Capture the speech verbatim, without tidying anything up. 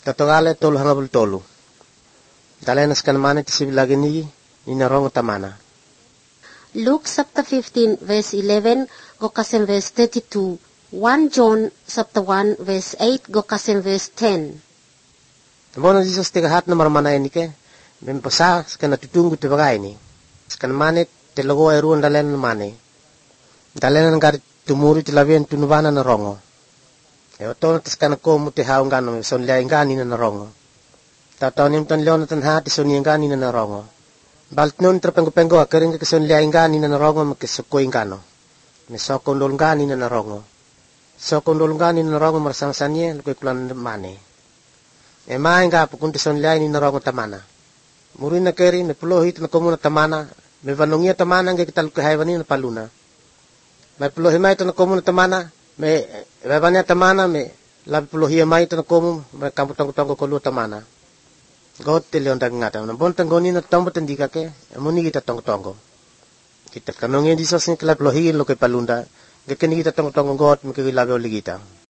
Tatogale tolu hangabul tolu. Dalenas kan mana tisib lagi ni ninarong tamana. Luke chapter fifteen verse eleven go kasem verse thirty-two. First John chapter one verse eight go kasem verse ten. Bono Jesus tiga hat nomor mana ini ke? Mempasa skana tutunggu te bagai ni. Skana mane te logo eruan dalen mane. Dalen ngar tumuri te labian tunubana na rongo. E otono te skana ko mu te haung gano son lia ingani na rongo. Tatau nim ton leon tan hati son ingani na rongo. Baltnon terpenggo-penggo akering ke son lia ingani na rongo me ke soko ingano. Me soko ndol ngani na rongo. Soko ndol ngani na rongo marsang-sangye lukoy kulan mane. E mai nga pukunti son lia ni na rongo tamana. Murin na keri me pulohit na komu na tamana. Me vanongia tamana nga kita lukoy haywani na paluna. May pulohi mai ito na komu na tamana. Me vavanya tamana me labi pulohia mai ito na komu. Me kamputang-kutang ko tamana. God te leon dag ngata. Nambon tanggoni na tombo tandika ke. Amuni kita tong-tongo. Kita kanongin di sos ni kila pulohi lukoy palunda. Gakini kita tong-tongo God me kilabi oli kita.